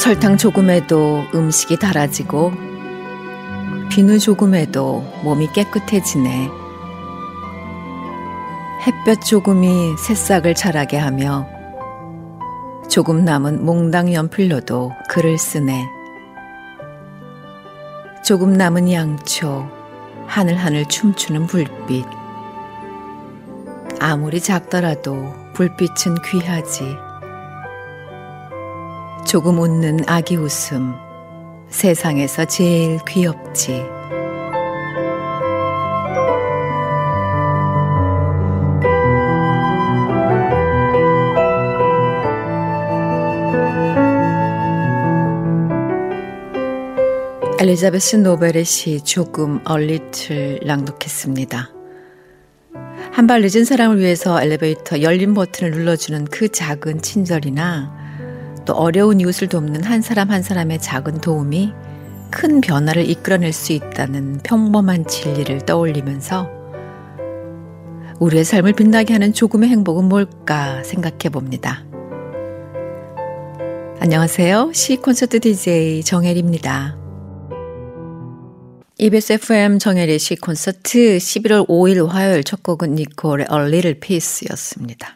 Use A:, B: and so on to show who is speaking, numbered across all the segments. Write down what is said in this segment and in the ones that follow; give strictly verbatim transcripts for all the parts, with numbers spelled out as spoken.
A: 설탕 조금에도 음식이 달아지고 비누 조금에도 몸이 깨끗해지네. 햇볕 조금이 새싹을 자라게 하며 조금 남은 몽당 연필로도 글을 쓰네. 조금 남은 양초, 하늘하늘 춤추는 불빛. 아무리 작더라도 불빛은 귀하지. 조금 웃는 아기 웃음, 세상에서 제일 귀엽지. 엘리자베스 노벨의 시 조금 A Little 낭독했습니다. 한 발 늦은 사람을 위해서 엘리베이터 열린 버튼을 눌러주는 그 작은 친절이나 또 어려운 이웃을 돕는 한 사람 한 사람의 작은 도움이 큰 변화를 이끌어낼 수 있다는 평범한 진리를 떠올리면서 우리의 삶을 빛나게 하는 조금의 행복은 뭘까 생각해 봅니다. 안녕하세요. 시 콘서트 디제이 정혜리입니다. 이비에스 에프엠 정혜리 시 콘서트 십일월 오일 화요일 첫 곡은 니콜의 A Little Piece였습니다.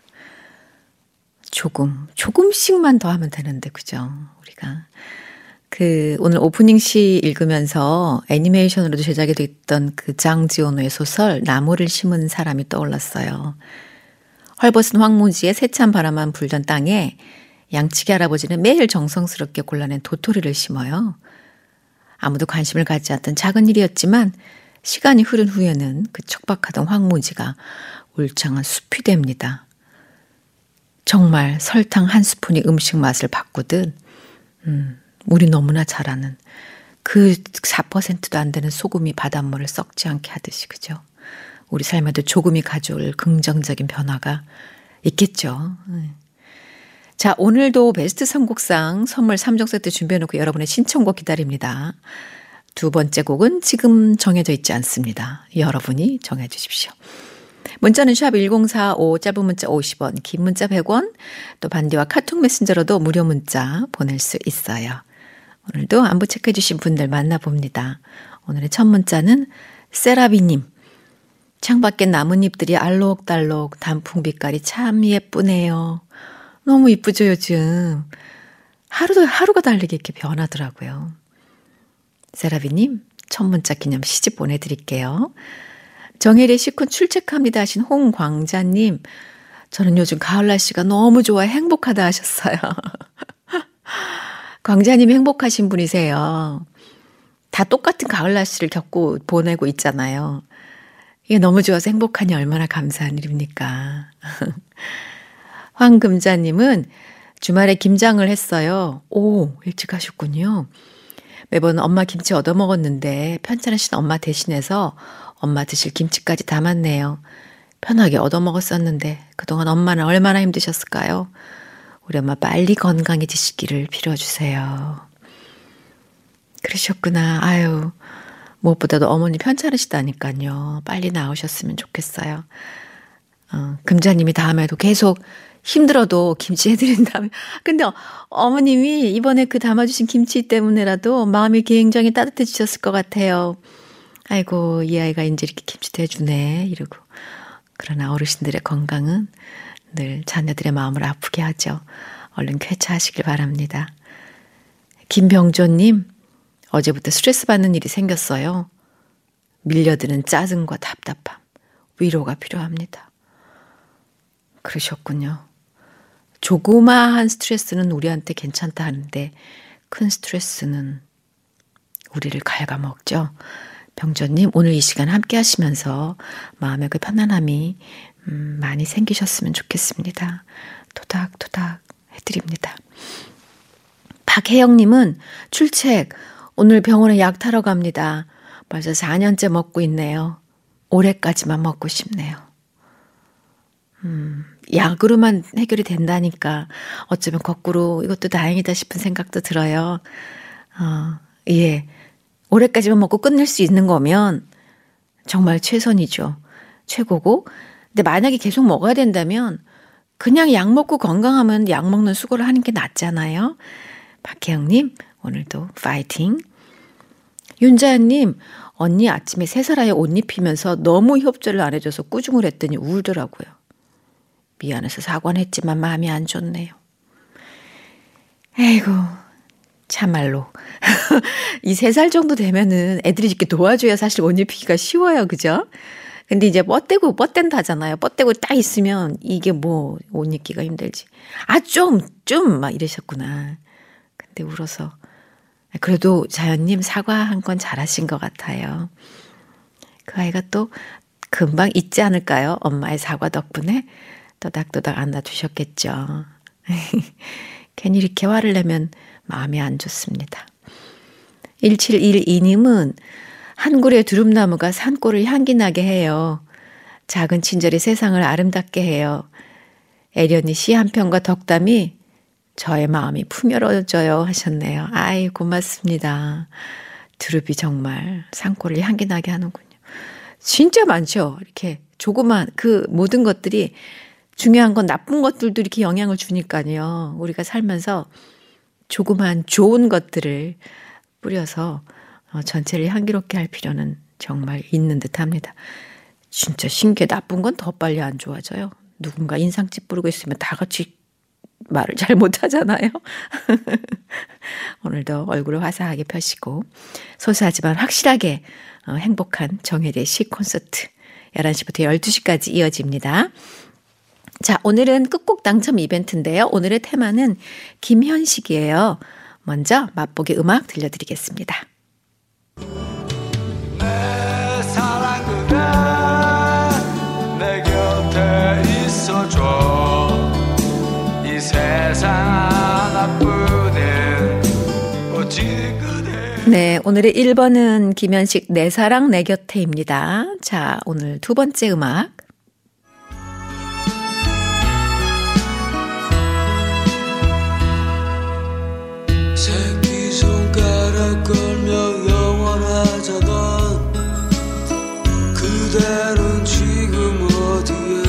A: 조금, 조금씩만 더 하면 되는데, 그죠? 우리가. 그, 오늘 오프닝 시 읽으면서 애니메이션으로도 제작이 됐던 그 장지오노의 소설, 나무를 심은 사람이 떠올랐어요. 헐벗은 황무지에 세찬 바람만 불던 땅에 양치기 할아버지는 매일 정성스럽게 골라낸 도토리를 심어요. 아무도 관심을 갖지 않던 작은 일이었지만 시간이 흐른 후에는 그 척박하던 황무지가 울창한 숲이 됩니다. 정말 설탕 한 스푼이 음식 맛을 바꾸듯 음, 우리 너무나 잘 아는 그 사 퍼센트도 안 되는 소금이 바닷물을 썩지 않게 하듯이, 그죠? 우리 삶에도 조금이 가져올 긍정적인 변화가 있겠죠. 자, 오늘도 베스트 선곡상 선물 삼 종 세트 준비해놓고 여러분의 신청곡 기다립니다. 두 번째 곡은 지금 정해져 있지 않습니다. 여러분이 정해주십시오. 문자는 샵 일공사오, 짧은 문자 오십 원, 긴 문자 백 원, 또 반디와 카톡 메신저로도 무료 문자 보낼 수 있어요. 오늘도 안부 체크해 주신 분들 만나봅니다. 오늘의 첫 문자는 세라비님. 창밖에 나뭇잎들이 알록달록 단풍 빛깔이 참 예쁘네요. 너무 이쁘죠, 요즘. 하루도, 하루가 다르게 이렇게 변하더라고요. 세라비님, 첫 문자 기념 시집 보내드릴게요. 정혜리 시콘 출첵합니다 하신 홍광자님, 저는 요즘 가을 날씨가 너무 좋아 행복하다 하셨어요. 광자님이 행복하신 분이세요. 다 똑같은 가을 날씨를 겪고 보내고 있잖아요. 이게 너무 좋아서 행복하니 얼마나 감사한 일입니까? 황금자님은 주말에 김장을 했어요. 오, 일찍 하셨군요. 매번 엄마 김치 얻어먹었는데 편찮으신 엄마 대신해서 엄마 드실 김치까지 담았네요. 편하게 얻어먹었었는데 그동안 엄마는 얼마나 힘드셨을까요? 우리 엄마 빨리 건강해지시기를 빌어주세요. 그러셨구나. 아유, 무엇보다도 어머니 편찮으시다니까요. 빨리 나으셨으면 좋겠어요. 어, 금자님이 다음에도 계속 힘들어도 김치 해드린다면. 근데 어머님이 이번에 그 담아주신 김치 때문에라도 마음이 굉장히 따뜻해지셨을 것 같아요. 아이고, 이 아이가 이제 이렇게 김치도 해주네 이러고. 그러나 어르신들의 건강은 늘 자녀들의 마음을 아프게 하죠. 얼른 쾌차하시길 바랍니다. 김병조님, 어제부터 스트레스 받는 일이 생겼어요. 밀려드는 짜증과 답답함, 위로가 필요합니다. 그러셨군요. 조그마한 스트레스는 우리한테 괜찮다 하는데 큰 스트레스는 우리를 갉아먹죠. 병조님, 오늘 이 시간 함께 하시면서 마음의 그 편안함이 음, 많이 생기셨으면 좋겠습니다. 토닥토닥 해드립니다. 박혜영님은 출첵, 오늘 병원에 약 타러 갑니다. 벌써 사 년째 먹고 있네요. 올해까지만 먹고 싶네요. 음, 약으로만 해결이 된다니까 어쩌면 거꾸로 이것도 다행이다 싶은 생각도 들어요. 어, 예, 올해까지만 먹고 끝낼 수 있는 거면 정말 최선이죠. 최고고. 근데 만약에 계속 먹어야 된다면 그냥 약 먹고 건강하면 약 먹는 수고를 하는 게 낫잖아요. 박혜영님, 오늘도 파이팅. 윤자연님, 언니 아침에 세 살 아이 옷 입히면서 너무 협조를 안 해줘서 꾸중을 했더니 울더라고요. 미안해서 사과는 했지만 마음이 안 좋네요. 에이고, 참말로. 이 세 살 정도 되면은 애들이 이렇게 도와줘야 사실 옷 입히기가 쉬워요. 그죠? 근데 이제 뻗대고 뻗댄다잖아요. 뻗대고 딱 있으면 이게 뭐 옷 입기가 힘들지. 아, 좀, 좀 막 이러셨구나. 근데 울어서. 그래도 자연님 사과한 건 잘하신 것 같아요. 그 아이가 또 금방 잊지 않을까요? 엄마의 사과 덕분에 또닥또닥 안아주셨겠죠. 괜히 이렇게 화를 내면 마음이 안 좋습니다. 일칠일이님은 한 그루의 두릅나무가 산골을 향기나게 해요. 작은 친절이 세상을 아름답게 해요. 애련이 시 한 편과 덕담이 저의 마음이 풍요로워져요 하셨네요. 아이 고맙습니다. 두릅이 정말 산골을 향기나게 하는군요. 진짜 많죠. 이렇게 조그만 그 모든 것들이 중요한 건 나쁜 것들도 이렇게 영향을 주니까요. 우리가 살면서 조그만 좋은 것들을 뿌려서 전체를 향기롭게 할 필요는 정말 있는 듯합니다. 진짜 신기해. 나쁜 건 더 빨리 안 좋아져요. 누군가 인상 찌푸리고 있으면 다 같이 말을 잘 못하잖아요. 오늘도 얼굴을 화사하게 펴시고 소소하지만 확실하게 행복한 정혜리의 시 콘서트 열한 시부터 열두 시까지 이어집니다. 자, 오늘은 끝곡 당첨 이벤트인데요. 오늘의 테마는 김현식이에요. 먼저 맛보기 음악 들려드리겠습니다.
B: 내 사랑 그대 내 곁에 있어줘 이 세상 하나뿐인 오직 그대.
A: 네, 오늘의 일 번은 김현식 내 사랑 내 곁에입니다. 자, 오늘 두 번째 음악.
B: 새끼손가락 걸며 영원하자던 그대는 지금 어디에.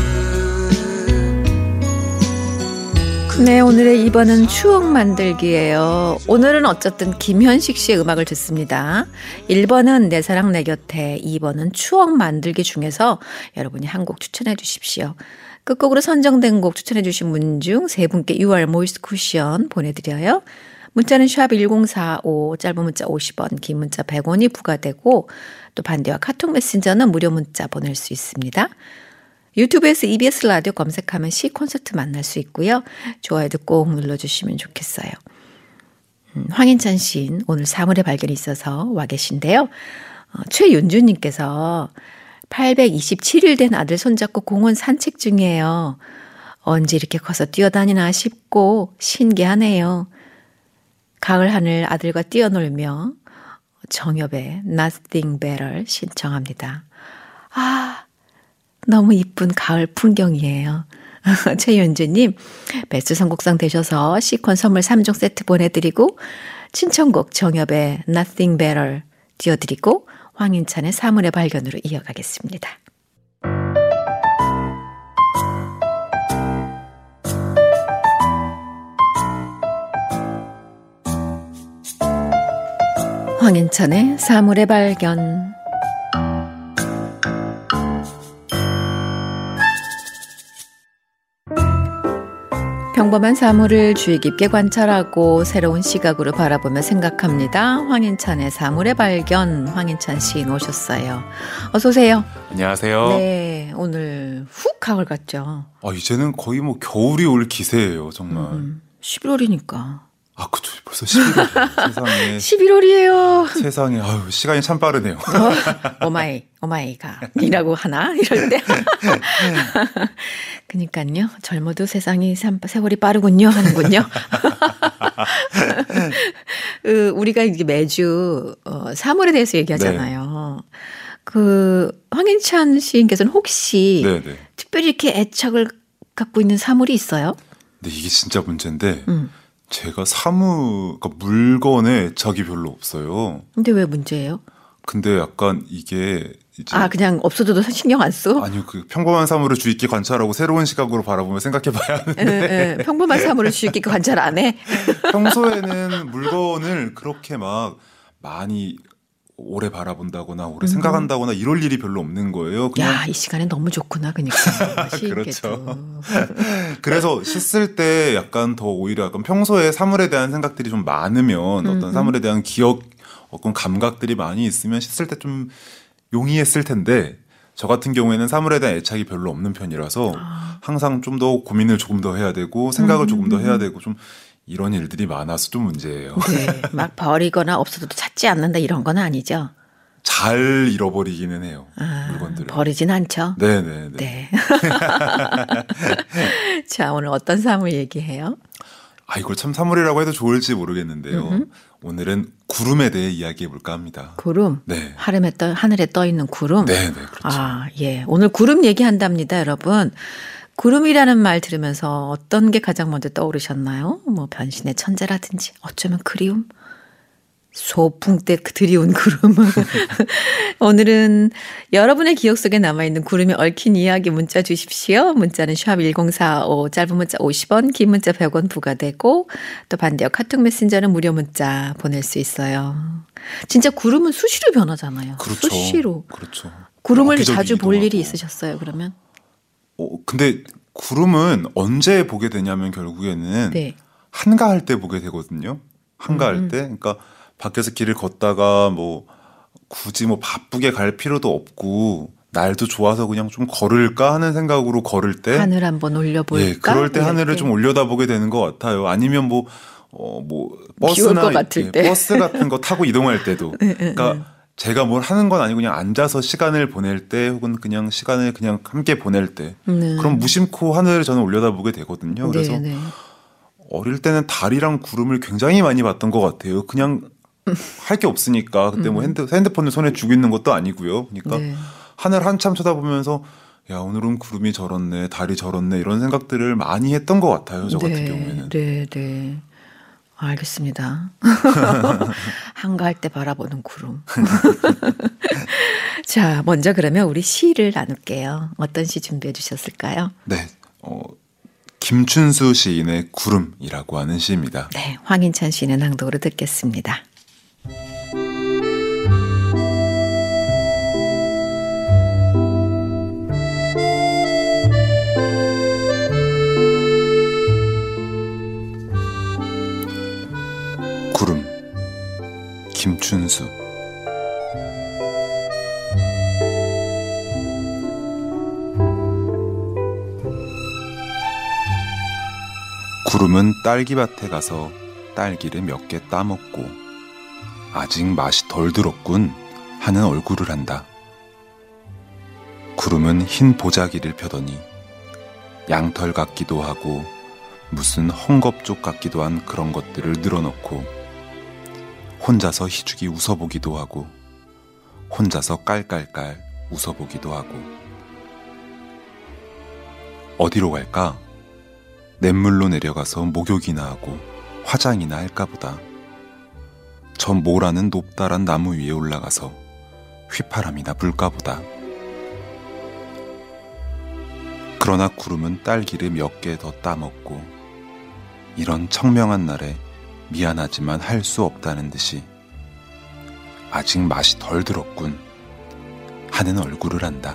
A: 네, 오늘의 이 번은 추억 만들기예요. 오늘은 어쨌든 김현식 씨의 음악을 듣습니다. 일 번은 내 사랑 내 곁에, 이 번은 추억 만들기 중에서 여러분이 한 곡 추천해 주십시오. 끝곡으로 선정된 곡 추천해 주신 분 중 세 분께 유알 모이스트 쿠션 보내드려요. 문자는 샵 일공사오, 짧은 문자 오십 원, 긴 문자 백 원이 부과되고 또 반대와 카톡 메신저는 무료 문자 보낼 수 있습니다. 유튜브에서 이비에스 라디오 검색하면 시 콘서트 만날 수 있고요. 좋아요도 꼭 눌러주시면 좋겠어요. 음, 황인찬 시인 오늘 사물의 발견이 있어서 와 계신데요. 어, 최윤주님께서 팔백이십칠 일 된 아들 손잡고 공원 산책 중이에요. 언제 이렇게 커서 뛰어다니나 싶고 신기하네요. 가을 하늘 아들과 뛰어놀며 정엽의 Nothing Better 신청합니다. 아, 너무 이쁜 가을 풍경이에요. 최윤주님, 베스트 선곡상 되셔서 시콘 선물 삼 종 세트 보내드리고 신청곡 정엽의 Nothing Better 띄워드리고 황인찬의 사물의 발견으로 이어가겠습니다. 황인찬의 사물의 발견. 평범한 사물을 주의 깊게 관찰하고 새로운 시각으로 바라보며 생각합니다. 황인찬의 사물의 발견, 황인찬 시인 오셨어요. 어서 오세요.
C: 안녕하세요.
A: 네, 오늘 훅 가을 같죠.
C: 아, 이제는 거의 뭐 겨울이 올 기세예요, 정말.
A: 음, 십일월이니까.
C: 아, 그쵸. 벌써 십일월. 세상에.
A: 십일월이에요.
C: 세상에. 아유, 시간이 참 빠르네요.
A: 어, 오마이, 오마이가. 이라고 하나? 이럴 때. 그니까요. 젊어도 세상이 세월이 빠르군요. 하는군요. 우리가 이제 매주 어, 사물에 대해서 얘기하잖아요. 네. 그, 황인찬 시인께서는 혹시 네네. 특별히 이렇게 애착을 갖고 있는 사물이 있어요?
C: 네, 이게 진짜 문제인데.
A: 음.
C: 제가 사무, 그러니까 물건에 적이 별로 없어요.
A: 근데 왜 문제예요?
C: 근데 약간 이게 이제
A: 아, 그냥 없어져도 신경 안 써?
C: 아니요, 그 평범한 사물을 주의 깊게 관찰하고 새로운 시각으로 바라보며 생각해봐야 하는데
A: 예, 예. 평범한 사물을 주의 깊게 관찰 안 해?
C: 평소에는 물건을 그렇게 막 많이 오래 바라본다거나 오래 생각한다거나 이럴 일이 별로 없는 거예요. 그냥
A: 야, 이 시간에 너무 좋구나, 그러니까.
C: 그렇죠. 그래서 씻을 때 약간 더 오히려 약간 평소에 사물에 대한 생각들이 좀 많으면 어떤 사물에 대한 기억, 어떤 감각들이 많이 있으면 씻을 때 좀 용이했을 텐데 저 같은 경우에는 사물에 대한 애착이 별로 없는 편이라서
A: 아.
C: 항상 좀 더 고민을 조금 더 해야 되고 생각을 조금 더 해야 되고 좀 이런 일들이 많아서 좀 문제예요.
A: 네, 막 버리거나 없어도 찾지 않는다 이런 건 아니죠?
C: 잘 잃어버리기는 해요.
A: 아,
C: 물건들을.
A: 버리진 않죠?
C: 네네네.
A: 네. 자, 오늘 어떤 사물 얘기해요?
C: 아, 이걸 참 사물이라고 해도 좋을지 모르겠는데요. 음흠. 오늘은 구름에 대해 이야기해 볼까 합니다.
A: 구름?
C: 네.
A: 하늘에 떠, 하늘에 떠 있는 구름?
C: 네네, 그렇죠.
A: 아, 예. 오늘 구름 얘기한답니다, 여러분. 구름이라는 말 들으면서 어떤 게 가장 먼저 떠오르셨나요? 뭐 변신의 천재라든지 어쩌면 그리움? 소풍 때 드리운 구름. 오늘은 여러분의 기억 속에 남아있는 구름이 얽힌 이야기 문자 주십시오. 문자는 샵 일공사오, 짧은 문자 오십 원, 긴 문자 백 원 부과되고 또 반대로 카톡 메신저는 무료 문자 보낼 수 있어요. 진짜 구름은 수시로 변하잖아요.
C: 그렇죠.
A: 수시로.
C: 그렇죠.
A: 구름을 자주 볼 일이 있으셨어요, 그러면?
C: 어, 근데 구름은 언제 보게 되냐면 결국에는
A: 네.
C: 한가할 때 보게 되거든요. 한가할 음. 때. 그러니까 밖에서 길을 걷다가 뭐 굳이 뭐 바쁘게 갈 필요도 없고 날도 좋아서 그냥 좀 걸을까 하는 생각으로 걸을 때
A: 하늘 한번 올려볼까?
C: 예, 그럴 때 하늘을 때. 좀 올려다보게 되는 것 같아요. 아니면 뭐 어, 뭐 버스나 예, 버스 같은 거 타고 이동할 때도 그러니까 제가 뭘 하는 건 아니고 그냥 앉아서 시간을 보낼 때 혹은 그냥 시간을 그냥 함께 보낼 때 네. 그럼 무심코 하늘을 저는 올려다보게 되거든요. 그래서 네, 네. 어릴 때는 달이랑 구름을 굉장히 많이 봤던 것 같아요. 그냥 할 게 없으니까 그때 뭐 핸드, 핸드폰을 손에 쥐고 있는 것도 아니고요. 그러니까 네. 하늘 한참 쳐다보면서 야 오늘은 구름이 저렇네, 달이 저렇네 이런 생각들을 많이 했던 것 같아요. 저
A: 네,
C: 같은 경우에는.
A: 네, 네. 알겠습니다. 한가할 때 바라보는 구름. 자, 먼저 그러면 우리 시를 나눌게요. 어떤 시 준비해 주셨을까요?
C: 네, 어, 김춘수 시인의 구름이라고 하는 시입니다.
A: 네, 황인찬 시인의 낭독으로 듣겠습니다.
C: 구름, 김춘수. 구름은 딸기밭에 가서 딸기를 몇 개 따먹고 아직 맛이 덜 들었군 하는 얼굴을 한다. 구름은 흰 보자기를 펴더니 양털 같기도 하고 무슨 헝겊쪽 같기도 한 그런 것들을 늘어놓고 혼자서 희죽이 웃어보기도 하고 혼자서 깔깔깔 웃어보기도 하고 어디로 갈까? 냇물로 내려가서 목욕이나 하고 화장이나 할까 보다. 저 모라는 높다란 나무 위에 올라가서 휘파람이나 불까 보다. 그러나 구름은 딸기를 몇 개 더 따먹고 이런 청명한 날에 미안하지만 할 수 없다는 듯이 아직 맛이 덜 들었군 하는 얼굴을 한다.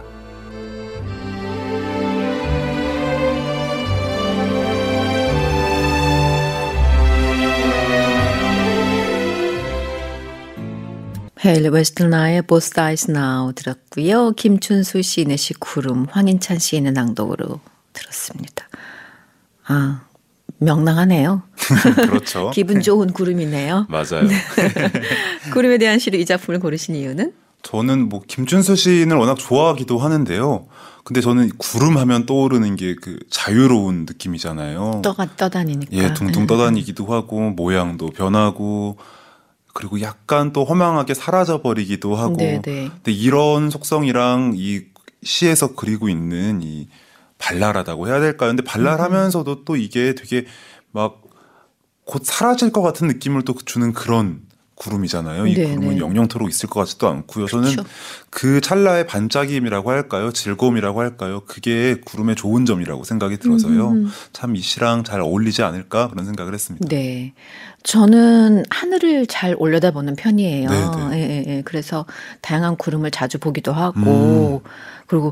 A: 헤일리 웨스트나의 Both Sides Now 들었고요. 김춘수 시인의 시 구름, 황인찬 시인의 낭독으로 들었습니다. 아, 명랑하네요.
C: 그렇죠.
A: 기분 좋은 구름이네요.
C: 맞아요.
A: 네. 구름에 대한 시로 이 작품을 고르신 이유는?
C: 저는 뭐 김춘수 시인을 워낙 좋아하기도 하는데요. 근데 저는 구름 하면 떠오르는 게 그 자유로운 느낌이잖아요.
A: 떠가 떠다니니까.
C: 예, 둥둥 떠다니기도 하고 모양도 변하고 그리고 약간 또 허망하게 사라져 버리기도 하고.
A: 네네.
C: 근데 이런 속성이랑 이 시에서 그리고 있는 이 발랄하다고 해야 될까요? 근데 발랄하면서도 음. 또 이게 되게 막 곧 사라질 것 같은 느낌을 또 주는 그런 구름이잖아요. 이
A: 네네.
C: 구름은 영영토록 있을 것 같지도 않고요. 저는
A: 그쵸.
C: 그 찰나의 반짝임이라고 할까요? 즐거움이라고 할까요? 그게 구름의 좋은 점이라고 생각이 들어서요.
A: 음.
C: 참 이 시랑 잘 어울리지 않을까 그런 생각을 했습니다.
A: 네. 저는 하늘을 잘 올려다보는 편이에요.
C: 네네.
A: 예, 예, 예. 그래서 다양한 구름을 자주 보기도 하고
C: 음.
A: 그리고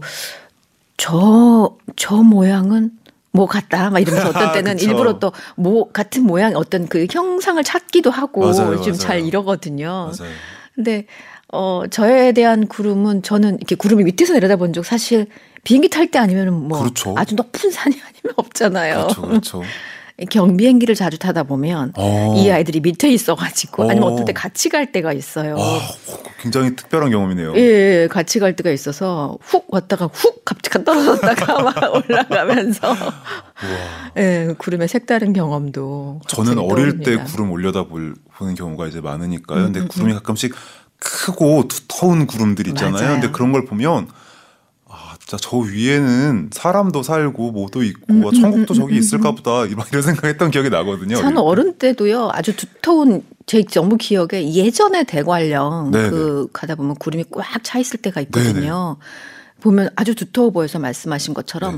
A: 저, 저 모양은 뭐 같다 막 이러면서 어떤 때는
C: 그쵸.
A: 일부러 또 뭐 같은 모양 어떤 그 형상을 찾기도 하고
C: 맞아요,
A: 좀
C: 맞아요.
A: 잘 이러거든요.
C: 맞아요.
A: 근데 어 저에 대한 구름은 저는 이렇게 구름이 밑에서 내려다본 적 사실 비행기 탈 때 아니면 뭐
C: 그렇죠.
A: 아주 높은 산이 아니면 없잖아요.
C: 그렇죠, 그렇죠.
A: 경비행기를 자주 타다 보면
C: 어.
A: 이 아이들이 밑에 있어가지고
C: 어.
A: 아니면 어떨 때 같이 갈 때가 있어요.
C: 아, 굉장히 특별한 경험이네요.
A: 예, 예, 같이 갈 때가 있어서 훅 왔다가 훅 갑자기 떨어졌다가 막 올라가면서 예, 구름의 색다른 경험도
C: 저는 어릴 때
A: 떠오릅니다.
C: 구름 올려다 볼, 보는 경우가 이제 많으니까요. 근데 음, 구름이 음. 가끔씩 크고 두터운 구름들 있잖아요.
A: 맞아요.
C: 근데 그런 걸 보면 아, 진짜 저 위에는 사람도 살고 뭐도 있고
A: 음,
C: 아, 천국도
A: 음,
C: 저기
A: 음,
C: 있을까 보다 이런 생각했던 기억이 나거든요.
A: 저는 어른 때도요. 아주 두터운 제 너무 기억에 예전에 대관령
C: 네네.
A: 그 가다 보면 구름이 꽉 차 있을 때가 있거든요.
C: 네네.
A: 보면 아주 두터워 보여서 말씀하신 것처럼
C: 네.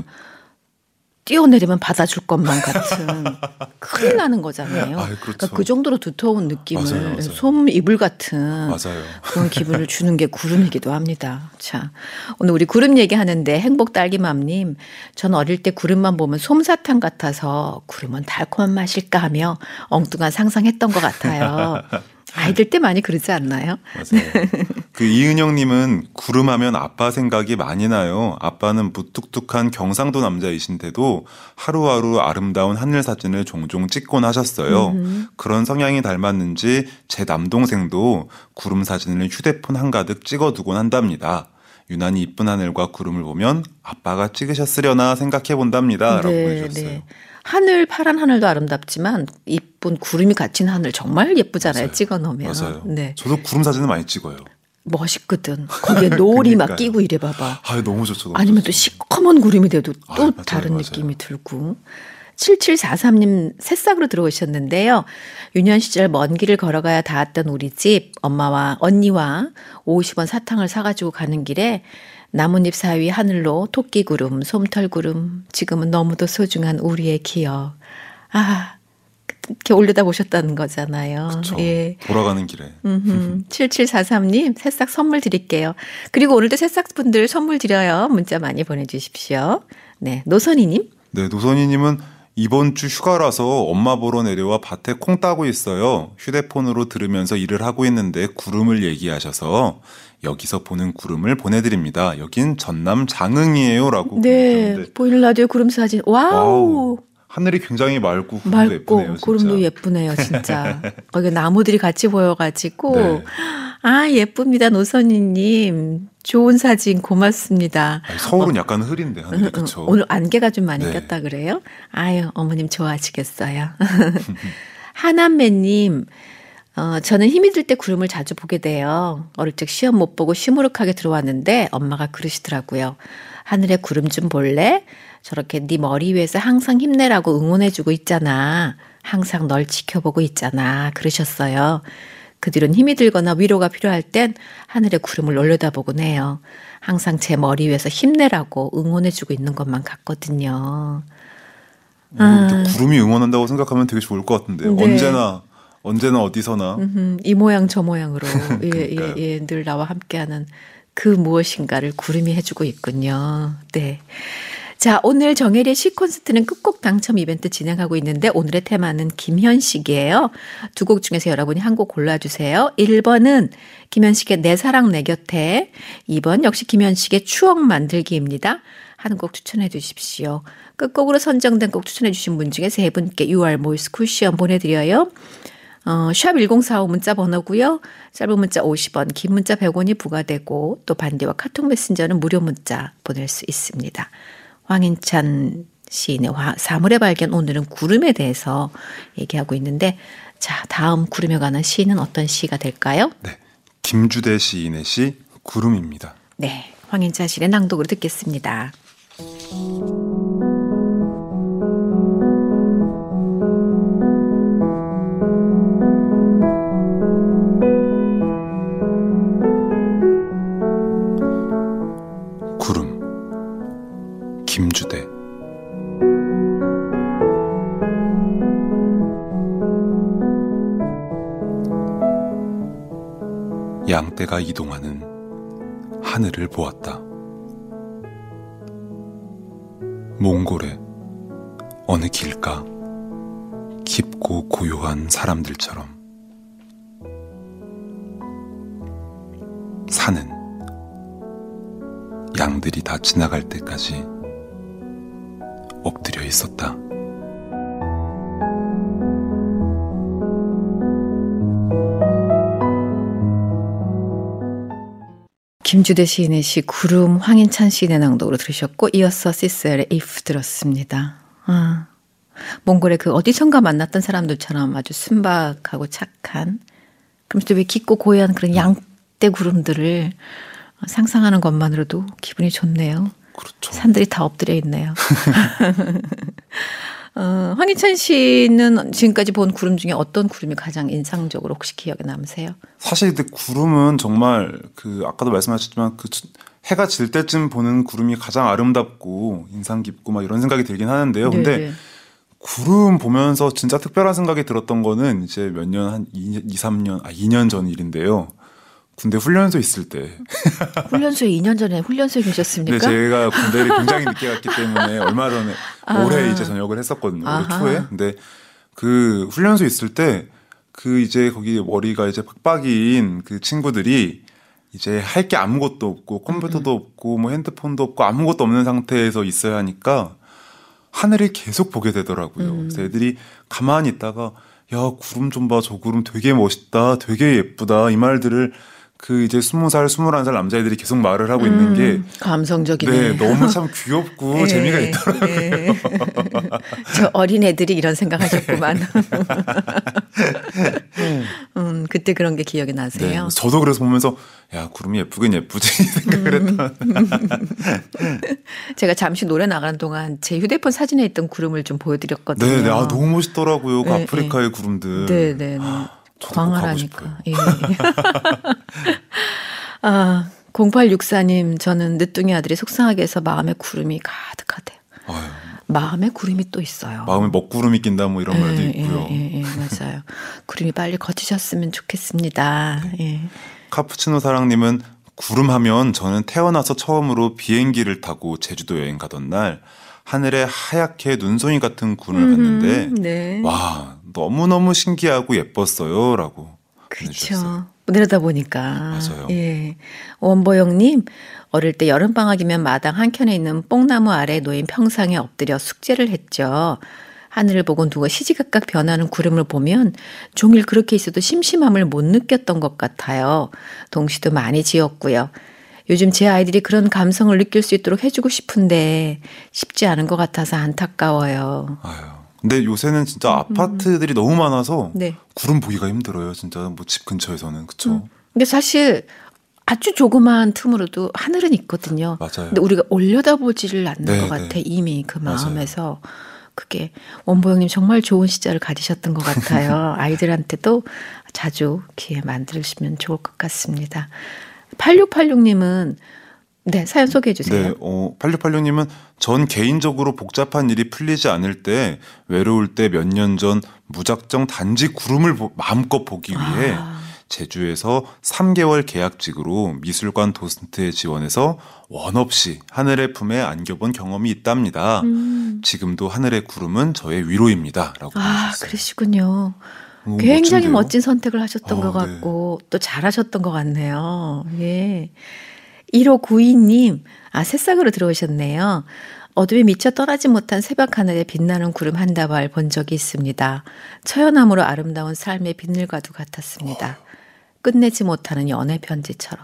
A: 뛰어내리면 받아줄 것만 같은 큰일 나는 거잖아요.
C: 아유, 그렇죠.
A: 그러니까 그 정도로 두터운 느낌을
C: 맞아요, 맞아요.
A: 솜 이불 같은
C: 맞아요.
A: 그런 기분을 주는 게 구름이기도 합니다. 자, 오늘 우리 구름 얘기하는데 행복 딸기맘님, 전 어릴 때 구름만 보면 솜사탕 같아서 구름은 달콤한 맛일까 하며 엉뚱한 상상했던 것 같아요. 아이들 때 많이 그러지 않나요?
C: 맞아요. 그 이은영님은 구름하면 아빠 생각이 많이 나요. 아빠는 무뚝뚝한 경상도 남자이신데도 하루하루 아름다운 하늘 사진을 종종 찍곤 하셨어요. 음흠. 그런 성향이 닮았는지 제 남동생도 구름 사진을 휴대폰 한가득 찍어두곤 한답니다. 유난히 이쁜 하늘과 구름을 보면 아빠가 찍으셨으려나 생각해 본답니다. 라고
A: 네,
C: 보내주셨어요.
A: 네. 하늘, 파란 하늘도 아름답지만 이쁜 구름이 갇힌 하늘 정말 예쁘잖아요.
C: 맞아요.
A: 찍어 놓으면.
C: 맞아요.
A: 네.
C: 저도 구름 사진을 많이 찍어요.
A: 멋있거든. 거기에 노을이 막 끼고 이래 봐봐.
C: 아, 너무 좋죠. 너무
A: 아니면
C: 좋죠.
A: 또 시커먼 구름이 돼도 또
C: 아, 맞아요,
A: 다른
C: 맞아요.
A: 느낌이 들고. 칠칠사삼님 새싹으로 들어오셨는데요. 유년 시절 먼 길을 걸어가야 닿았던 우리 집 엄마와 언니와 오십 원 사탕을 사가지고 가는 길에 나뭇잎 사이 하늘로 토끼구름, 솜털구름, 지금은 너무도 소중한 우리의 기억. 아, 이렇게 올려다보셨다는 거잖아요.
C: 그쵸.
A: 예.
C: 돌아가는 길에.
A: 칠칠사삼님 새싹 선물 드릴게요. 그리고 오늘도 새싹분들 선물 드려요. 문자 많이 보내주십시오. 네, 노선희님.
C: 네, 노선희님은 이번 주 휴가라서 엄마 보러 내려와 밭에 콩 따고 있어요. 휴대폰으로 들으면서 일을 하고 있는데 구름을 얘기하셔서 여기서 보는 구름을 보내드립니다. 여긴 전남 장흥이에요. 라고
A: 네,
C: 보내주셨는데.
A: 보이는 라디오 구름 사진. 와우.
C: 와우. 하늘이 굉장히 맑고 구름도
A: 맑고
C: 예쁘네요. 진짜.
A: 구름도 예쁘네요. 진짜. 거기 나무들이 같이 보여가지고.
C: 네.
A: 아, 예쁩니다. 노선희님. 좋은 사진 고맙습니다.
C: 아니, 서울은
A: 어,
C: 약간 흐린데 하늘이 그렇죠.
A: 오늘 안개가 좀 많이
C: 네.
A: 꼈다 그래요? 아유, 어머님 좋아하시겠어요. 하남매님, 어, 저는 힘이 들 때 구름을 자주 보게 돼요. 어릴 적 시험 못 보고 시무룩하게 들어왔는데 엄마가 그러시더라고요. 하늘에 구름 좀 볼래? 저렇게 네 머리 위에서 항상 힘내라고 응원해주고 있잖아. 항상 널 지켜보고 있잖아. 그러셨어요. 그 뒤로는 힘이 들거나 위로가 필요할 땐 하늘에 구름을 올려다보곤 해요. 항상 제 머리 위에서 힘내라고 응원해주고 있는 것만 같거든요.
C: 어, 아. 구름이 응원한다고 생각하면 되게 좋을 것 같은데요.
A: 네.
C: 언제나 언제나 어디서나
A: 음흠, 이 모양 저 모양으로 예, 예, 예, 늘 나와 함께하는 그 무엇인가를 구름이 해주고 있군요. 네. 자, 오늘 정혜리의 시 콘서트는 끝곡 당첨 이벤트 진행하고 있는데 오늘의 테마는 김현식이에요. 두 곡 중에서 여러분이 한 곡 골라주세요. 일 번은 김현식의 내 사랑 내 곁에, 이 번 역시 김현식의 추억 만들기입니다. 한 곡 추천해 주십시오. 끝곡으로 선정된 곡 추천해 주신 분 중에 세 분께 유알 모이스 쿠션 보내드려요. 어, 샵 일공사오 문자 번호고요. 짧은 문자 오십 원, 긴 문자 백 원이 부과되고 또 반디와 카톡 메신저는 무료 문자 보낼 수 있습니다. 황인찬 시인의 사물의 발견, 오늘은 구름에 대해서 얘기하고 있는데, 자, 다음 구름에 관한 시는 어떤 시가 될까요?
C: 네, 김주대 시인의 시 구름입니다.
A: 네, 황인찬 시인의 낭독으로 듣겠습니다.
C: 양떼가 이동하는 하늘을 보았다. 몽골의 어느 길가 깊고 고요한 사람들처럼 산은 양들이 다 지나갈 때까지 엎드려 있었다.
A: 김주대 시인의 시 구름, 황인찬 시인의 낭독으로 들으셨고 이어서 시셀의 If 들었습니다. 아, 몽골의 그 어디선가 만났던 사람들처럼 아주 순박하고 착한, 그럼 또 왜 깊고 고요한 그런 양떼 구름들을 상상하는 것만으로도 기분이 좋네요.
C: 그렇죠.
A: 산들이 다 엎드려 있네요. 어, 황희찬 씨는 지금까지 본 구름 중에 어떤 구름이 가장 인상적으로 혹시 기억에 남으세요?
C: 사실 근데 구름은 정말 그 아까도 말씀하셨지만 그 해가 질 때쯤 보는 구름이 가장 아름답고 인상 깊고 막 이런 생각이 들긴 하는데요. 근데
A: 네네.
C: 구름 보면서 진짜 특별한 생각이 들었던 거는 이제 몇 년, 한 이, 삼 년, 아 이 년 전 일인데요. 군대 훈련소 있을 때.
A: 훈련소에 이 년 전에 훈련소에 계셨습니까?
C: 네, 제가 군대를 굉장히 늦게 갔기 때문에 얼마 전에
A: 아.
C: 올해 이제 전역을 했었거든요. 올해
A: 아하.
C: 초에. 근데 그 훈련소 있을 때 그 이제 거기 머리가 이제 빡빡이인 그 친구들이 이제 할 게 아무것도 없고 컴퓨터도 없고 뭐 핸드폰도 없고 아무것도 없는 상태에서 있어야 하니까 하늘을 계속 보게 되더라고요.
A: 음.
C: 그래서 애들이 가만히 있다가 야, 구름 좀 봐. 저 구름 되게 멋있다. 되게 예쁘다. 이 말들을 그 이제 스무 살, 스물한 살 남자애들이 계속 말을 하고 있는 게
A: 음, 감성적이네.
C: 네, 너무 참 귀엽고
A: 네,
C: 재미가 있더라고요.
A: 네. 저 어린 애들이 이런 생각하셨구만. 음, 그때 그런 게 기억이 나세요?
C: 네, 저도 그래서 보면서 야, 구름이 예쁘긴 예쁘지 생각을 했던.
A: 제가 잠시 노래 나가는 동안 제 휴대폰 사진에 있던 구름을 좀 보여드렸거든요.
C: 네, 네, 아, 너무 멋있더라고요. 그
A: 네,
C: 아프리카의 구름들.
A: 네, 네, 네.
C: 저도 꼭
A: 광활하니까. 예. 아, 공팔육사 님, 저는 늦둥이 아들이 속상하게 해서 마음에 구름이 가득하대요.
C: 아유,
A: 마음에 구름이 또 있어요.
C: 마음에 먹구름이 낀다 뭐 이런 말도
A: 예,
C: 있고요.
A: 예, 예, 예, 맞아요. 구름이 빨리 거치셨으면 좋겠습니다. 예.
C: 카푸치노 사랑님은 구름하면 저는 태어나서 처음으로 비행기를 타고 제주도 여행 가던 날 하늘에 하얗게 눈송이 같은 구름을 봤는데
A: 음, 네.
C: 와, 너무너무 신기하고 예뻤어요 라고 보내주셨어요.
A: 그렇죠. 내려다 보니까.
C: 맞아요.
A: 예. 원보영님, 어릴 때 여름방학이면 마당 한켠에 있는 뽕나무 아래 놓인 평상에 엎드려 숙제를 했죠. 하늘을 보고 누가 시지각각 변하는 구름을 보면 종일 그렇게 있어도 심심함을 못 느꼈던 것 같아요. 동시도 많이 지었고요. 요즘 제 아이들이 그런 감성을 느낄 수 있도록 해주고 싶은데 쉽지 않은 것 같아서 안타까워요.
C: 아유, 근데 요새는 진짜 음. 아파트들이 너무 많아서
A: 네.
C: 구름 보기가 힘들어요. 진짜 뭐 집 근처에서는. 그렇죠.
A: 음. 근데 사실 아주 조그마한 틈으로도 하늘은 있거든요.
C: 맞아요.
A: 근데 우리가 올려다보지를 않는
C: 네,
A: 것 같아.
C: 네.
A: 이미 그 마음에서. 맞아요. 그게 원보영님 정말 좋은 시절을 가지셨던 것 같아요. 아이들한테도 자주 기회 만들시면 좋을 것 같습니다. 팔육팔육 님은 네, 사연 소개해 주세요.
C: 네, 어, 팔육팔육 님은 전 개인적으로 복잡한 일이 풀리지 않을 때 외로울 때 몇 년 전 무작정 단지 구름을 보, 마음껏 보기 위해 아. 제주에서 삼 개월 계약직으로 미술관 도슨트에 지원해서 원 없이 하늘의 품에 안겨본 경험이 있답니다. 음. 지금도 하늘의 구름은 저의 위로입니다. 라고
A: 아,
C: 하셨어요.
A: 그러시군요.
C: 오,
A: 굉장히
C: 멋진데요?
A: 멋진 선택을 하셨던
C: 어,
A: 것 같고 네. 또 잘하셨던 것 같네요. 예. 일오구이 님, 아, 새싹으로 들어오셨네요. 어둠에 미쳐 떠나지 못한 새벽 하늘에 빛나는 구름 한 다발 본 적이 있습니다. 처연함으로 아름다운 삶의 비늘과도 같았습니다. 끝내지 못하는 연애 편지처럼.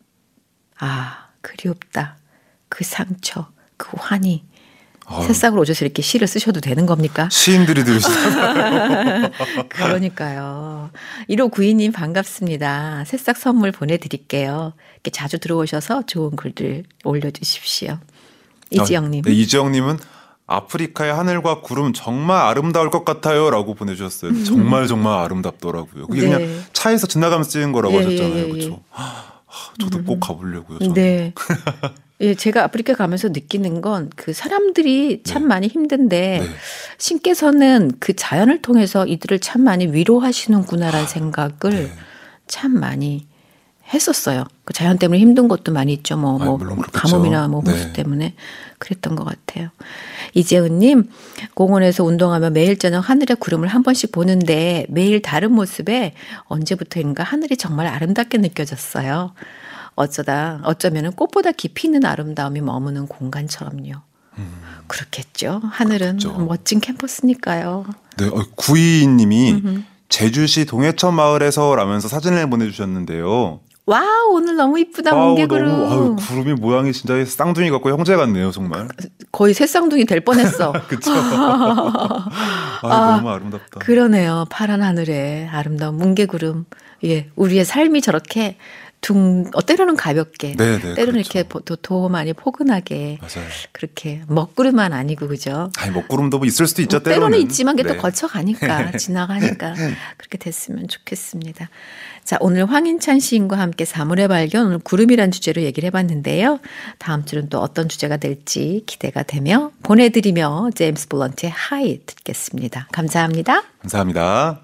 A: 아, 그리웁다. 그 상처, 그 환희. 아유. 새싹으로 오셔서 이렇게 시를 쓰셔도 되는 겁니까?
C: 시인들이 들으시잖아요.
A: 그러니까요. 일오구이 님 반갑습니다. 새싹 선물 보내드릴게요. 이렇게 자주 들어오셔서 좋은 글들 올려주십시오. 이지영님.
C: 아, 네, 이지영님은 아프리카의 하늘과 구름 정말 아름다울 것 같아요 라고 보내주셨어요. 음. 정말 정말 아름답더라고요. 그게 네. 그냥 차에서 지나가면서 찍은 거라고 예, 하셨잖아요. 예, 예, 그렇죠? 예. 저도 음. 꼭 가보려고요. 저는.
A: 네. 예, 제가 아프리카 가면서 느끼는 건 그 사람들이 참 네. 많이 힘든데 네. 신께서는 그 자연을 통해서 이들을 참 많이 위로하시는구나라는 아, 생각을 네. 참 많이 했었어요. 그 자연 때문에 힘든 것도 많이 있죠. 뭐, 뭐
C: 아,
A: 가뭄이나 뭐 호수 네. 때문에 그랬던 것 같아요. 이재은님, 공원에서 운동하며 매일 저녁 하늘의 구름을 한 번씩 보는데 매일 다른 모습에 언제부터인가 하늘이 정말 아름답게 느껴졌어요. 어쩌다 어쩌면은 꽃보다 깊이 있는 아름다움이 머무는 공간처럼요. 음. 그렇겠죠. 하늘은 그렇죠. 멋진 캠퍼스니까요.
C: 네, 구이이님이 음흠. 제주시 동해천 마을에서 라면서 사진을 보내주셨는데요.
A: 와 오늘 너무 이쁘다 뭉게구름.
C: 아유, 구름이 모양이 진짜 쌍둥이 같고 형제 같네요 정말.
A: 거의 새 쌍둥이 될 뻔했어.
C: 그렇죠. 아, 너무 아름답다.
A: 그러네요. 파란 하늘에 아름다운 뭉게구름. 예, 우리의 삶이 저렇게 둥, 어, 때로는 가볍게,
C: 네네,
A: 때로는
C: 그렇죠.
A: 이렇게 도, 도 많이 포근하게,
C: 맞아요.
A: 그렇게 먹구름만 아니고 그죠?
C: 아니 먹구름도 뭐 있을 수도 있죠.
A: 뭐, 때로는. 때로는 있지만 그게
C: 네.
A: 또 거쳐가니까 지나가니까 그렇게 됐으면 좋겠습니다. 자, 오늘 황인찬 시인과 함께 사물의 발견, 오늘 구름이란 주제로 얘기를 해봤는데요. 다음 주는 또 어떤 주제가 될지 기대가 되며 보내드리며 제임스 블런트의 하이 듣겠습니다. 감사합니다.
C: 감사합니다.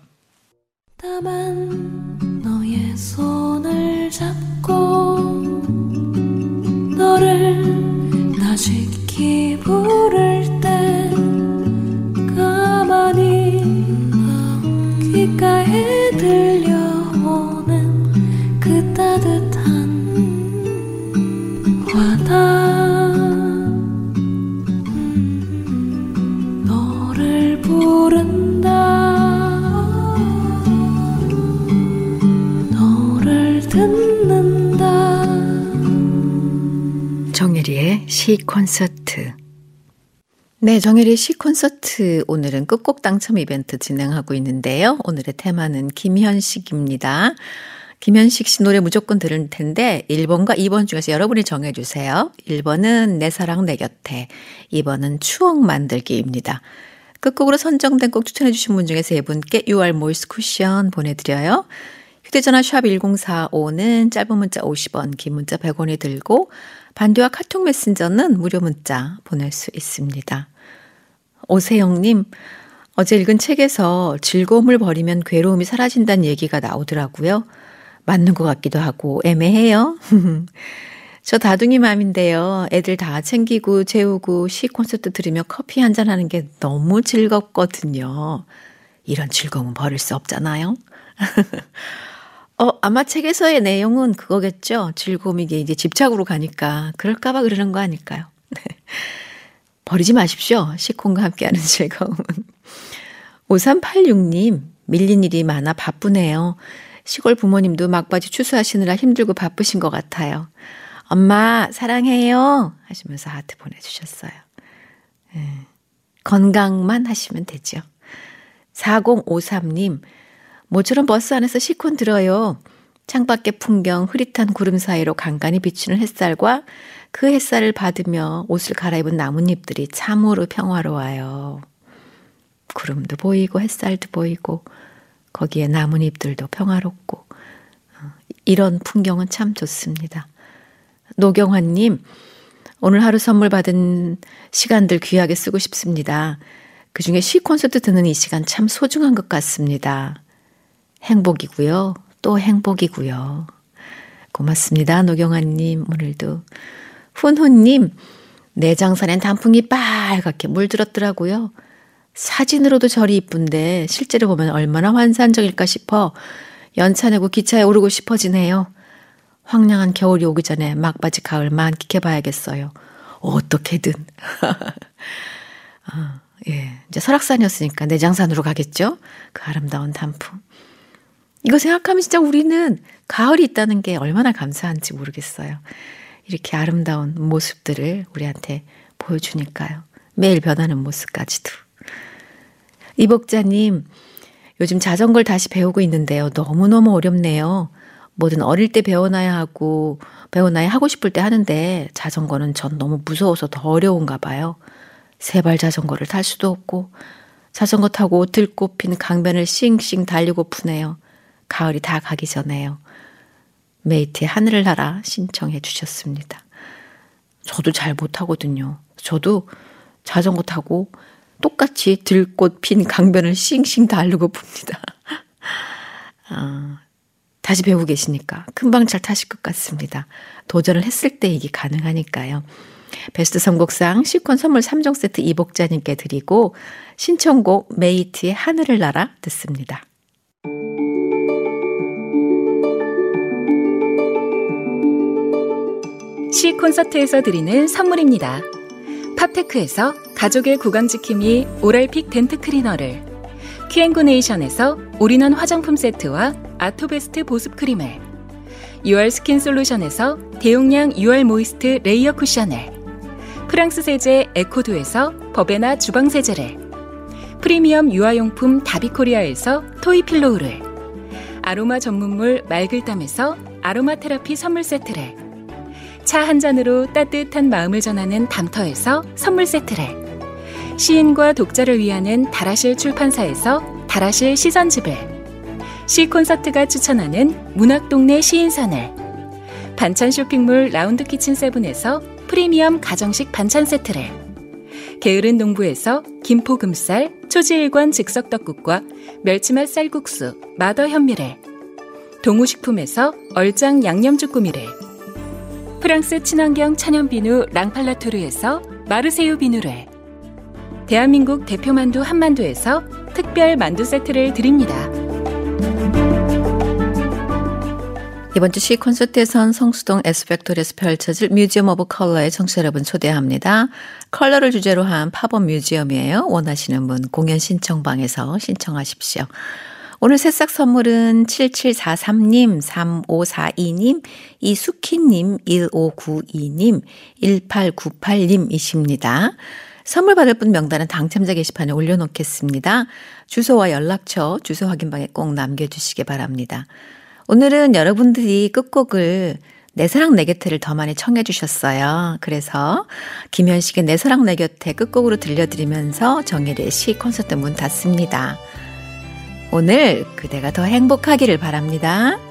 D: 다만 너의 손을 잡고 너를 나직히 부를 때 가만히 귓가에 들려오는 그 따뜻한 와닿 음, 너를 부른다 듣는다.
A: 정혜리의 시 콘서트. 네, 정혜리의 시 콘서트 오늘은 끝곡 당첨 이벤트 진행하고 있는데요. 오늘의 테마는 김현식입니다. 김현식 씨 노래 무조건 들을 텐데 일 번과 이 번 중에서 여러분이 정해주세요. 일 번은 내 사랑 내 곁에, 이 번은 추억 만들기입니다. 끝곡으로 선정된 곡 추천해 주신 분 중에 세 분께 유알 모이스 쿠션 보내드려요. 휴대전화 샵 일공사오는 짧은 문자 오십 원, 긴 문자 백 원이 들고 반디와 카톡 메신저는 무료 문자 보낼 수 있습니다. 오세영님, 어제 읽은 책에서 즐거움을 버리면 괴로움이 사라진다는 얘기가 나오더라고요. 맞는 것 같기도 하고 애매해요. 저 다둥이 맘인데요. 애들 다 챙기고 재우고 시 콘서트 들으며 커피 한잔 하는 게 너무 즐겁거든요. 이런 즐거움은 버릴 수 없잖아요. 어, 아마 책에서의 내용은 그거겠죠. 즐거움이 이제 집착으로 가니까 그럴까봐 그러는 거 아닐까요? 네. 버리지 마십시오. 시콘과 함께하는 즐거움은. 오삼팔육님, 밀린 일이 많아 바쁘네요. 시골 부모님도 막바지 추수하시느라 힘들고 바쁘신 것 같아요. 엄마 사랑해요 하시면서 하트 보내주셨어요. 네. 건강만 하시면 되죠. 사공오삼님, 모처럼 버스 안에서 시콘 들어요. 창밖의 풍경, 흐릿한 구름 사이로 간간히 비추는 햇살과 그 햇살을 받으며 옷을 갈아입은 나뭇잎들이 참으로 평화로워요. 구름도 보이고 햇살도 보이고 거기에 나뭇잎들도 평화롭고 이런 풍경은 참 좋습니다. 노경환님, 오늘 하루 선물 받은 시간들 귀하게 쓰고 싶습니다. 그중에 시 콘서트 듣는 이 시간 참 소중한 것 같습니다. 행복이고요. 또 행복이고요. 고맙습니다. 노경환님 오늘도. 훈훈님, 내장산엔 단풍이 빨갛게 물들었더라고요. 사진으로도 저리 이쁜데 실제로 보면 얼마나 환상적일까 싶어 연차 내고 기차에 오르고 싶어지네요. 황량한 겨울이 오기 전에 막바지 가을 만끽해봐야겠어요. 어떻게든. 아, 예, 이제 설악산이었으니까 내장산으로 가겠죠? 그 아름다운 단풍. 이거 생각하면 진짜 우리는 가을이 있다는 게 얼마나 감사한지 모르겠어요. 이렇게 아름다운 모습들을 우리한테 보여주니까요. 매일 변하는 모습까지도. 이복자님, 요즘 자전거를 다시 배우고 있는데요. 너무너무 어렵네요. 뭐든 어릴 때 배워놔야 하고 배워놔야 하고 싶을 때 하는데 자전거는 전 너무 무서워서 더 어려운가 봐요. 세발 자전거를 탈 수도 없고 자전거 타고 들꽃 핀 강변을 싱싱 달리고프네요. 가을이 다 가기 전에요. 메이트의 하늘을 날아 신청해 주셨습니다. 저도 잘 못하거든요. 저도 자전거 타고 똑같이 들꽃 핀 강변을 싱싱 달리고 봅니다. 아, 다시 배우고 계시니까 금방 잘 타실 것 같습니다. 도전을 했을 때 이게 가능하니까요. 베스트 선곡상 시콘 선물 삼 종 세트 이복자님께 드리고 신청곡 메이트의 하늘을 날아 듣습니다.
E: 시 콘서트에서 드리는 선물입니다. 팝테크에서 가족의 구강지킴이 오랄픽 덴트 클리너를, 큐앤구네이션에서 올인원 화장품 세트와 아토베스트 보습크림을, 유알 스킨 솔루션에서 대용량 유알 모이스트 레이어 쿠션을, 프랑스 세제 에코두에서 버베나 주방세제를, 프리미엄 유아용품 다비코리아에서 토이필로우를, 아로마 전문물 말글담에서 아로마 테라피 선물 세트를, 차 한 잔으로 따뜻한 마음을 전하는 담터에서 선물 세트를, 시인과 독자를 위하는 다라실 출판사에서 다라실 시선집을, 시 콘서트가 추천하는 문학동네 시인선을, 반찬 쇼핑몰 라운드 키친 세븐에서 프리미엄 가정식 반찬 세트를, 게으른 농부에서 김포금쌀 초지일관 즉석떡국과 멸치맛 쌀국수 마더 현미를, 동우식품에서 얼짱 양념쭈꾸미를, 프랑스 친환경 천연비누 랑팔라토르에서 마르세유 비누를, 대한민국 대표만두 한만두에서 특별 만두 세트를 드립니다.
A: 이번 주 시 콘서트에선 성수동 에스팩토리에서 펼쳐질 뮤지엄 오브 컬러에 청취자 여러분 초대합니다. 컬러를 주제로 한 팝업 뮤지엄이에요. 원하시는 분 공연 신청방에서 신청하십시오. 오늘 새싹 선물은 칠칠사삼님, 삼오사이님, 이수키님, 일오구이님, 일팔구팔님이십니다. 선물 받을 분 명단은 당첨자 게시판에 올려놓겠습니다. 주소와 연락처, 주소 확인방에 꼭 남겨주시기 바랍니다. 오늘은 여러분들이 끝곡을 내 사랑 내 곁에를 더 많이 청해 주셨어요. 그래서 김현식의 내 사랑 내 곁에 끝곡으로 들려드리면서 정혜리의 시 콘서트 문 닫습니다. 오늘 그대가 더 행복하기를 바랍니다.